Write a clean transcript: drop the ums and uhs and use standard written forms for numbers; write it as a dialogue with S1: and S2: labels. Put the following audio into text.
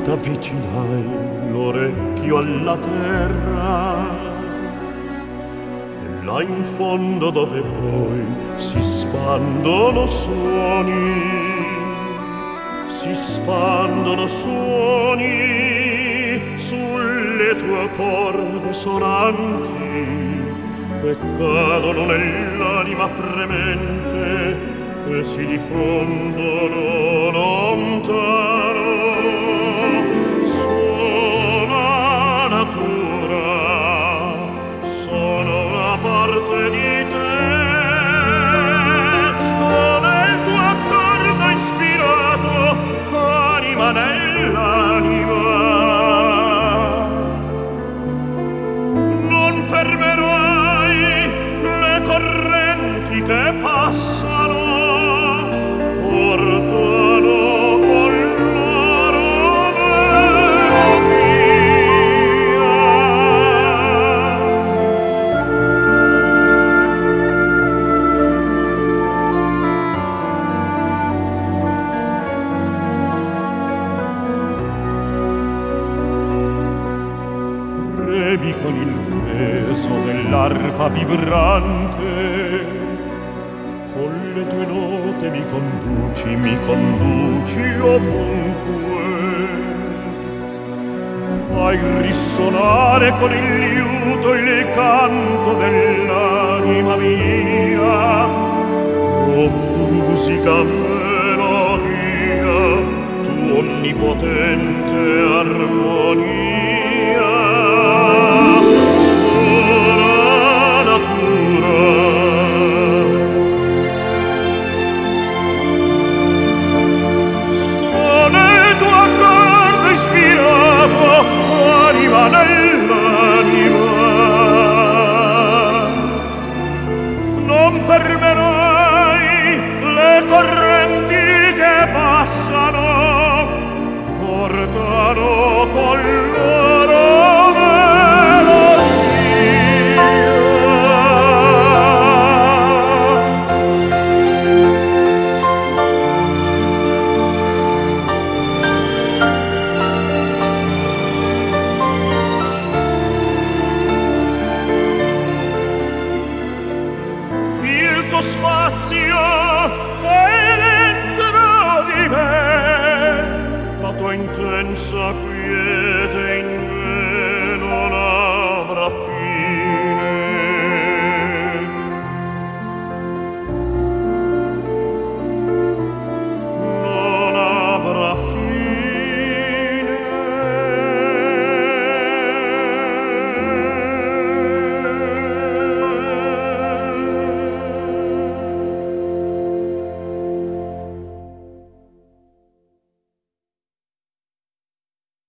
S1: t'avvicinai l'orecchio alla terra, e là in fondo dove poi si spandono suoni, sulle tue corde sonanti, e cadono nell'anima fremente e si diffondono lontano. Sono natura, sono una parte di te, sto nel tuo accordo ispirato, anima nell'anima. Non fermerai le correnti che passano, portano con loro melodia. Premi con il peso dell'arpa vibrante, con le tue note mi conduci ovunque. Fai risuonare con il liuto il canto dell'anima mia, o musica, melodia, tu onnipotente armonia. Anima nell'anima, non fermerai le correnti che passano, portano con loro spazio è dentro di me, la tua intensa quiete in me non avrà fine.